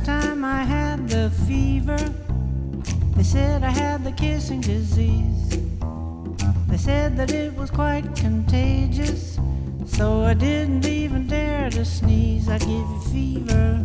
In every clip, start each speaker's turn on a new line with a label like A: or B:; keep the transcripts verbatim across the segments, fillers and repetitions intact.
A: time I had the fever, they said I had the kissing disease. They said that it was quite contagious, so I didn't even dare to sneeze. I'd give you fever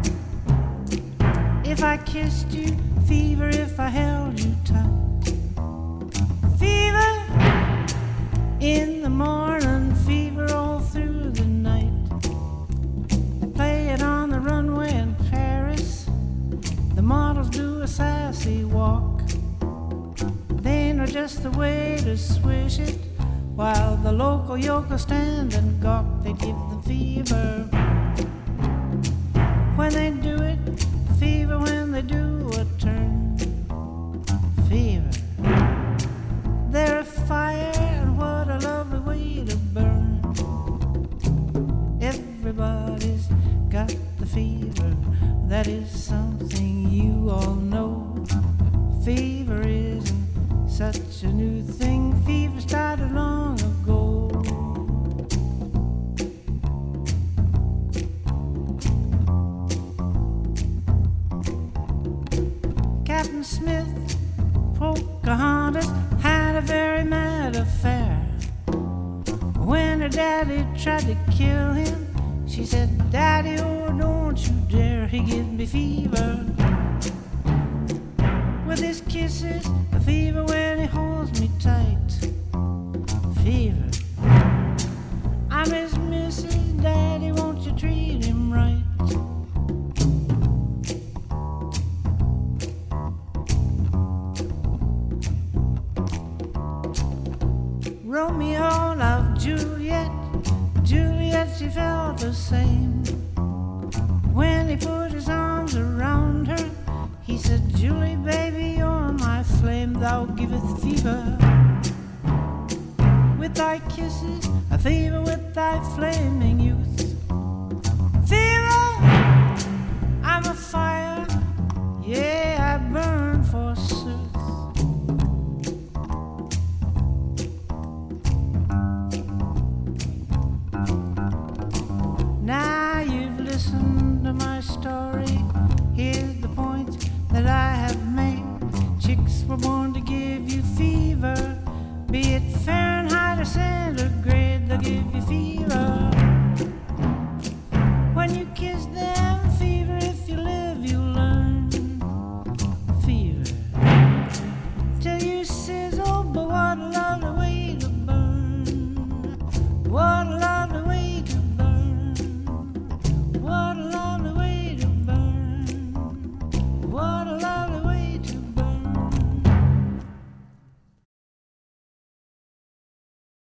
A: if I kissed you, fever if I held you tight. Fever in the morning, fever all through the night. They play it on the runway in Paris. The models do a sassy walk. They know just the way to swish it, while the local yokels stand and gawk. They give them fever when they do it, fever when they do a turn. Fever, they're a fire, and what a lovely way to burn. Everybody's got the fever, that is something you all know. Fever isn't such a new thing, fever started long ago. Captain Smith, Pocahontas, had a very mad affair. When her daddy tried to kill him, she said, "Daddy, oh, don't you dare." He gives me fever with his kisses, a fever when he holds me tight. Fever, I miss Missus Daddy, won't you treat him right? Romeo loved Juliet, Juliet, she felt the same. When he put his arms around her, he said, "Julie, baby, you're my flame, thou giveth fever with thy kisses, a fever with thy flaming youth." Fever, I'm a fire, yeah, I burn forsooth. Now you've listened to my story, here's the point that I have made. Chicks were born to give you fever, be it Fahrenheit or centigrade, they'll give you fever.